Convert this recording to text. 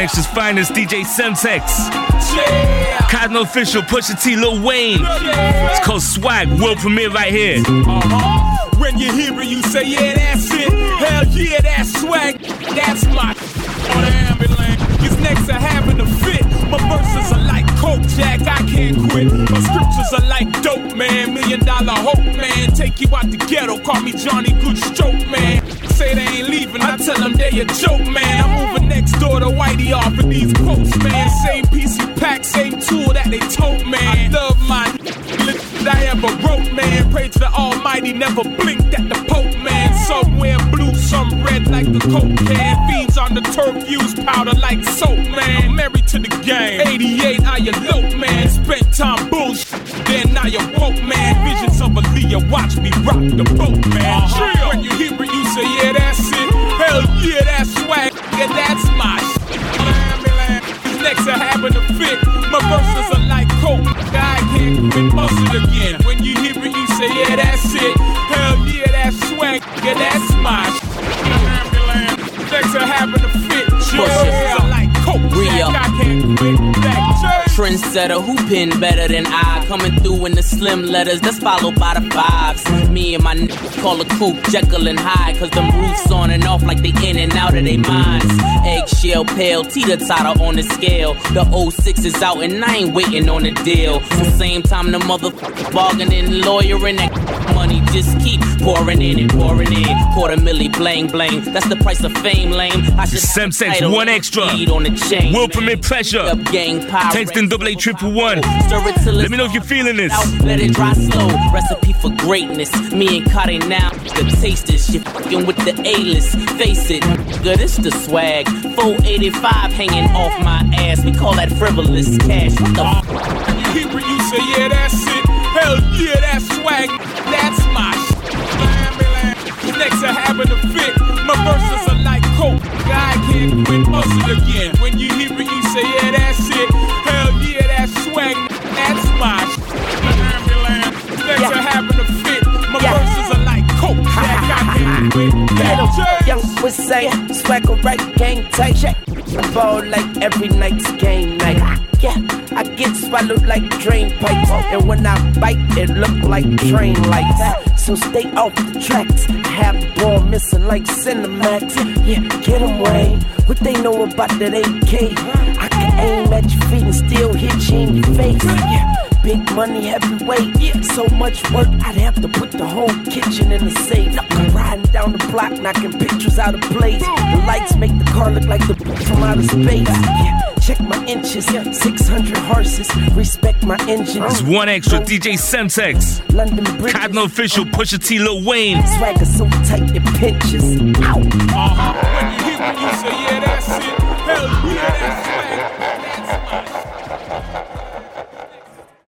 Extra's finest, DJ Semtex. Cardinal Official, Pusha T, Lil Wayne. It's called Swag, world premiere right here. When you hear it, you say, yeah, that's it. Hell yeah, that's swag. That's my on the ambulance. These necks are having a fit. My verses are like Coke Jack, I can't quit. My scriptures are like dope, man. $1 million hope, man. Take you out the ghetto, call me Johnny Good Stroke, man. Say they ain't leaving, I tell them they a joke, man. I'm moving next door to Whitey off of these quotes, man. Same PC pack, same tool that they tote, man. I love my I ever wrote, man. Pray to the Almighty, never blinked at the Pope, man. Somewhere blue, some red like the Coke can. Fiends on the turf, use powder like soap, man. I'm married to the game. 88, I elope, man. Spent time bullshit, then I awoke, man. Visions of Aaliyah, watch me rock the boat, man. When you hear it, you say, yeah, that's it. Hell yeah, that's swag, yeah, that's my shit. These necks are having a fit. My verses are like Coke, I can't quit, bust it again. When you hear it, you say, yeah, that's it. Hell yeah, that's swag, yeah, that's my shit. These necks are having a fit. My verses are like Coke, I can't quit. Trendsetter, who pin better than I? Coming through in the slim letters, that's followed by the fives. Me and my niggas call a coupe Jekyll and Hyde, cause them roofs on and off like they in and out of they minds. Eggshell pale, teeter-totter on the scale. The 06 is out and I ain't waiting on the deal. So same time the motherfucker bargaining, lawyering, that money just keep pouring in and pouring in. $250,000 blang blang, that's the price of fame, lame. I should Semtex, One Extra. On the chain, world premiere Pressure. Text in 88811. Let me know if you're feeling this. Let it dry slow. Recipe for greatness. Me and Cardi now, the taste this shit. Fucking with the A-list. Face it, good, it's the swag. 485 hanging off my ass. We call that frivolous cash. What the fuck? You hear it, you say, yeah, that's it. Hell yeah, that's swag. That's my shit. These necks are having a fit. My verses are like Coke, I can't quit, bust it again. When you hear it, you say, yeah, that's it. Hell yeah, that's swag, that's my shit. These necks are having a fit. My verses are like Coke, I can't quit. Young Wissay, swagger right, gang tight. I ball like every night's game night. Yeah, I get swallowed like drain pipes. And when I bite, it look like train lights. So stay off the tracks. I have the ball missing like Cinemax. Yeah, get them, Wayne. What they know about that AK? I can aim at your feet and still hit you in your face. Yeah, big money, heavyweight. Yeah, so much work, I'd have to put the whole kitchen in the safe. I'm riding down the block, knocking pictures out of place. The lights make the car look like the from outer space. Yeah, check my inches, 600 horses. Respect my engine. It's One Extra, DJ Semtex. London Bridge. Cardinal Official, Pusha T, Lil Wayne. Swagger so tight it pinches. Ow.